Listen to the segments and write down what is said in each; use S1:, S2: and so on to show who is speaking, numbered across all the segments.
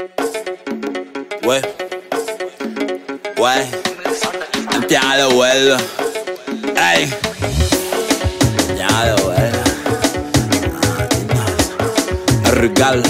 S1: Ouais. Ouais. Tiens le well. Hey. Tiens le well. Regal.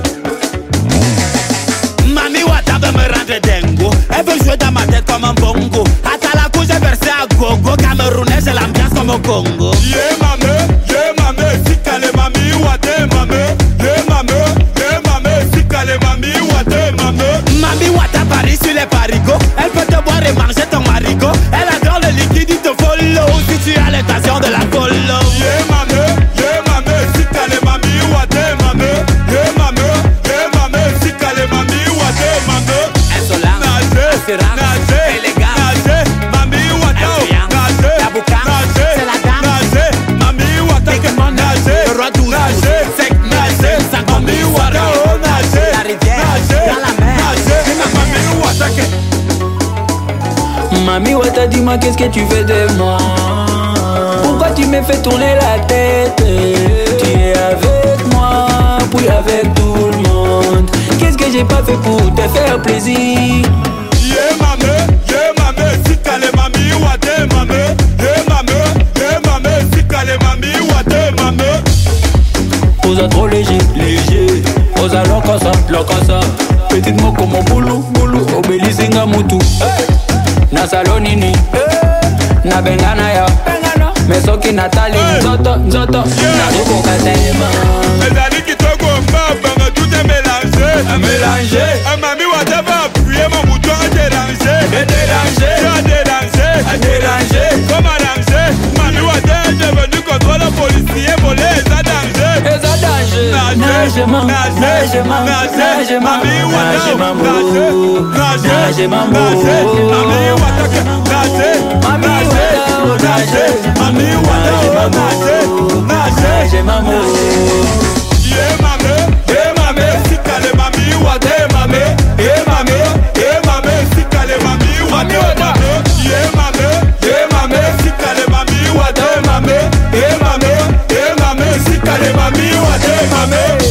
S1: Mami Wata me rendre dingo. Elle veut jouer dans ma tête comme un bongo. À la couche j'ai versé à gogo. Camerounais j'ai l'ambiance comme au Congo.
S2: Yeah mame, si calé mami Wata mame. Yeah mame, si calé mami Wata mame.
S1: Mami Wata Paris sur les parigots. Elle peut te boire et manger ton marigot. Elle adore le liquide, il te follow. Si tu as l'intention de la follow.
S2: Yeah mame, si calé mami Wata mame. Yeah mame, si calé mami Wata mame.
S1: Insolent, assurance, élégant,
S2: mami Wata,
S1: la boucane, c'est la dame.
S2: mami Wata,
S1: le roi douce, sec, ça comme
S2: mami Wata,
S1: la rivière, dans la mer.
S2: mami Wata.
S3: Mami Wata, dis-moi qu'est-ce que tu fais de moi? Pourquoi tu me fais tourner la tête? Tu es avec moi, puis avec tout le monde. Qu'est-ce que j'ai pas fait pour te faire plaisir?
S2: Yeah mame, si calé mami Wata mame. Yeah mame, si calé mami Wata mame.
S3: Osa trop léger, Osa lokasa. Petite mot comme boulou, obélissinga mutu. Na salonini, na bengana ya. Mais soki natali nzoto, na ruko katema.
S2: Les amis qui te gombent, tout est mélangé. Mami Wata va appuyer mon bouton à déranger. Comme arranger. Mami Wata est devenu contrôle policier, volé et ça danger.
S3: Nage mambo.
S2: Mami Wata nage. Yeah mame, si calé mami Wata mame. Yeah mame, si calé mami Wata mame. Yeah mame, si calé mami Wata mame. Yeah mame, si calé mami Wata mame.